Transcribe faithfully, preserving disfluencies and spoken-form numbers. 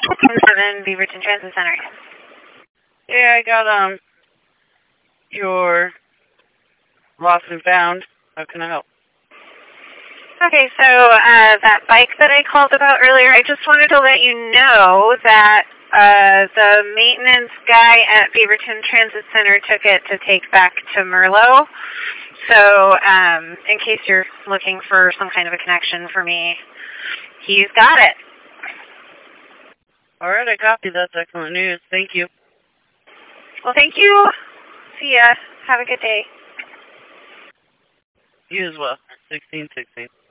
seven Beaverton Transit Center. Yeah, I got, um, your lost and found. How can I help? Okay, so uh, that bike that I called about earlier, I just wanted to let you know that uh, the maintenance guy at Beaverton Transit Center took it to take back to Merlot. So um, in case you're looking for some kind of a connection for me, he's got it. All right, I copy. That's excellent news. Thank you. Well, thank you. See ya. Have a good day. You as well. sixteen sixteen.